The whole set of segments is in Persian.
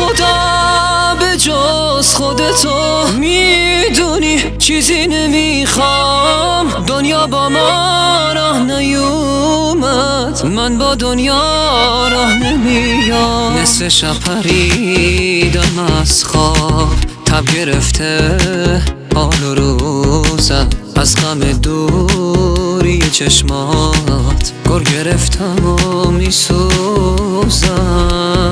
خدا به جز خودتو میدونی چیزی نمیخوام. دنیا با ما راه نیومد، من با دنیا راه نمیام. نصف شب پریدم از خواب، تب گرفته حال و روزم. از غم دوری چشمات گر گرفتم و میسوزم.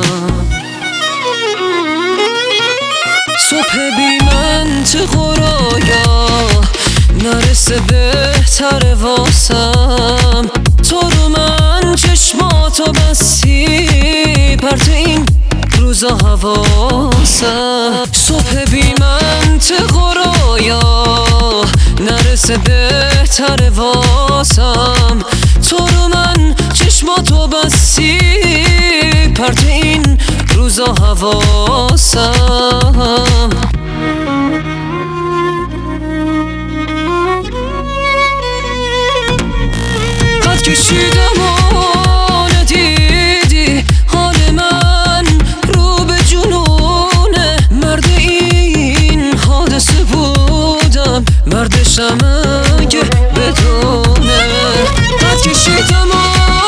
صبح بی منطق و رویا نرسه بهتر واسم. تو رو من چشماتو بستی پرت این روزا حواسم. صبح بی منطق و رویا نرسه بهتر واسم. تو رو من چشماتو بستی پرت این روزا حواسم. قد کشیدم و ندیدی حال من رو به جنونه. مرد این حادثه بودم، مردشم اگه بدونه. قد کشیدم و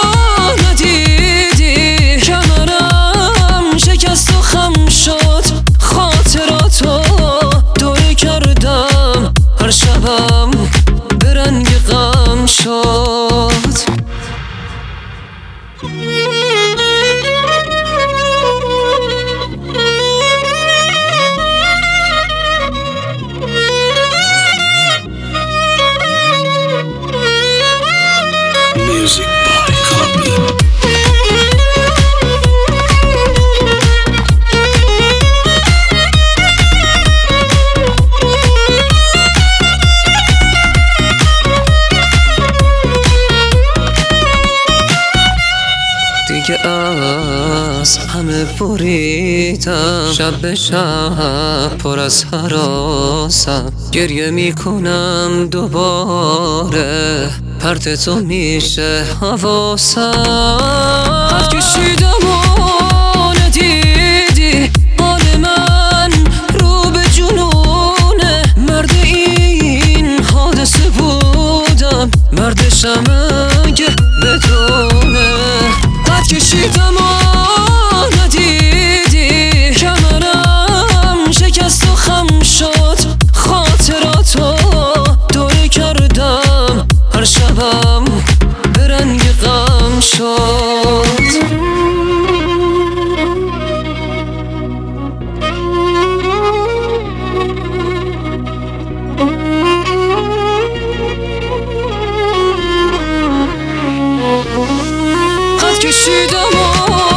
ندیدی کمرم شکست و خم شد. خاطراتو دوره کردم، هر شبم به رنگ غم شد. Music by Copy. دیگه از همه بریدم، شب به شب پر از هراسم. گریه میکنم دوباره، پرت تو میشه حواسم. قد کشیدم و ندیدی حال من رو به جنونه. مرد این حادثه بودم، مردشم اگه بدونه. قد کشیدم و ندیدی کمرم شکست و خم شد. خاطراتو دوره کردم، هر شبم به رنگ غم شد. قد کشیدم و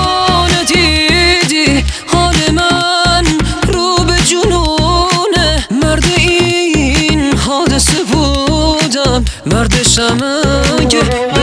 ندیدی حال من رو به جنونه. مرد این حادثه بودم، مردشم اگه